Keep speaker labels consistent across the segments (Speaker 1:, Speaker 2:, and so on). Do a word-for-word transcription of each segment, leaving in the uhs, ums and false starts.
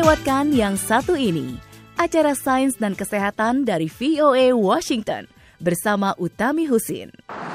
Speaker 1: lewatkan yang satu ini, acara Sains dan Kesehatan dari V O A Washington bersama Utami Husin.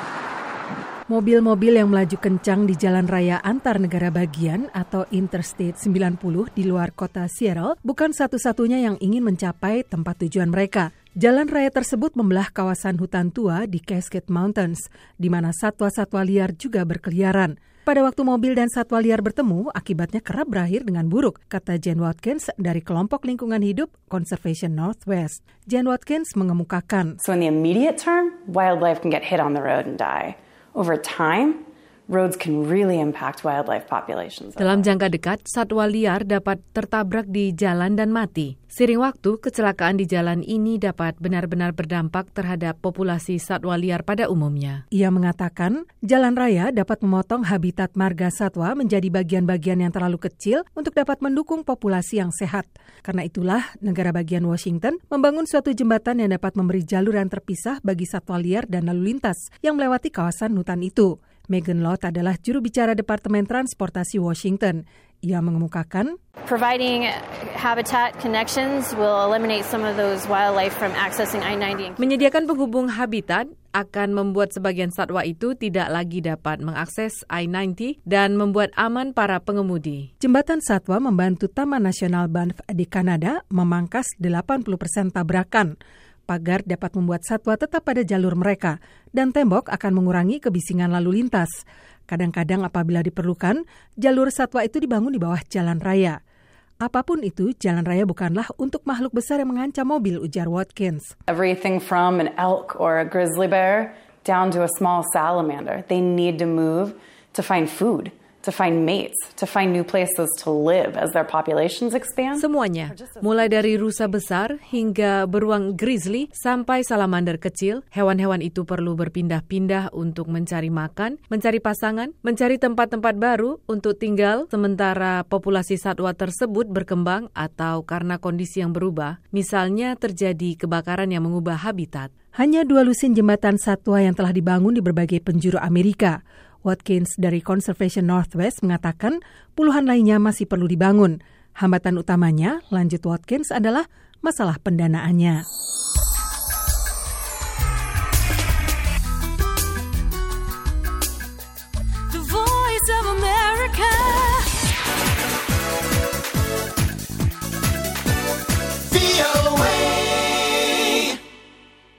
Speaker 2: Mobil-mobil yang melaju kencang di jalan raya antar negara bagian atau Interstate sembilan puluh di luar kota Seattle bukan satu-satunya yang ingin mencapai tempat tujuan mereka. Jalan raya tersebut membelah kawasan hutan tua di Cascade Mountains, di mana satwa-satwa liar juga berkeliaran. Pada waktu mobil dan satwa liar bertemu, akibatnya kerap berakhir dengan buruk, kata Jen Watkins dari kelompok lingkungan hidup Conservation Northwest. Jen Watkins mengemukakan,
Speaker 3: So in the immediate term, wildlife can get hit on the road and die. Over time, roads can really impact wildlife populations.
Speaker 4: Dalam jangka dekat, satwa liar dapat tertabrak di jalan dan mati. Seiring waktu, kecelakaan di jalan ini dapat benar-benar berdampak terhadap populasi satwa liar pada umumnya.
Speaker 2: Ia mengatakan, jalan raya dapat memotong habitat marga satwa menjadi bagian-bagian yang terlalu kecil untuk dapat mendukung populasi yang sehat. Karena itulah, negara bagian Washington membangun suatu jembatan yang dapat memberi jalur yang terpisah bagi satwa liar dan lalu lintas yang melewati kawasan hutan itu. Megan Lott adalah juru bicara Departemen Transportasi Washington. Ia mengemukakan,
Speaker 5: Providing habitat connections will eliminate some of those wildlife from accessing I ninety.
Speaker 4: Menyediakan penghubung habitat akan membuat sebagian satwa itu tidak lagi dapat mengakses I sembilan puluh dan membuat aman para pengemudi.
Speaker 2: Jembatan satwa membantu Taman Nasional Banff di Kanada memangkas delapan puluh persen tabrakan. Pagar dapat membuat satwa tetap pada jalur mereka, dan tembok akan mengurangi kebisingan lalu lintas. Kadang-kadang apabila diperlukan, jalur satwa itu dibangun di bawah jalan raya. Apapun itu, jalan raya bukanlah untuk makhluk besar yang mengancam mobil, ujar Watkins.
Speaker 3: Everything from an elk or a grizzly bear down to a small salamander. They need to move to find food, to find mates, to find new places to live as their populations expand.
Speaker 4: Semuanya, mulai dari rusa besar hingga beruang grizzly sampai salamander kecil, hewan-hewan itu perlu berpindah-pindah untuk mencari makan, mencari pasangan, mencari tempat-tempat baru untuk tinggal, sementara populasi satwa tersebut berkembang atau karena kondisi yang berubah, misalnya terjadi kebakaran yang mengubah habitat.
Speaker 2: Hanya dua lusin jembatan satwa yang telah dibangun di berbagai penjuru Amerika. Watkins dari Conservation Northwest mengatakan puluhan lainnya masih perlu dibangun. Hambatan utamanya, lanjut Watkins, adalah masalah pendanaannya.